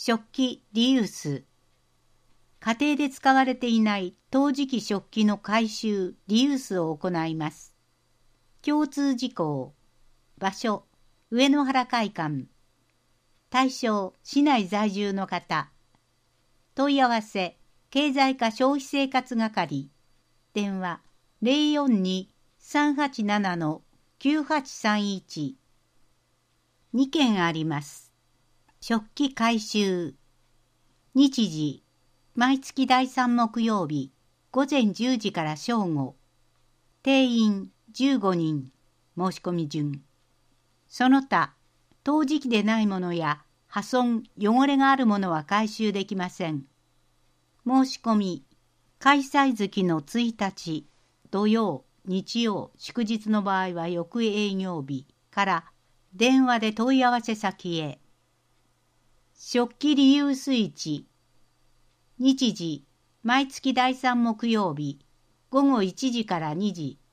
食器リユース。家庭で使われていない陶磁器食器の回収リユースを行います。共通事項。場所上野原会館。対象市内在住の方。問い合わせ経済課消費生活係。電話042-387-9831。2件あります。食器回収。日時毎月第3木曜日午前10時から正午。定員15人。申し込み順。その他陶磁器でないものや破損汚れがあるものは回収できません。申し込み開催月の1日土曜日曜祝日の場合は翌営業日から電話で問い合わせ先へ。食器リユース市。日時毎月第3木曜日午後1時から2時。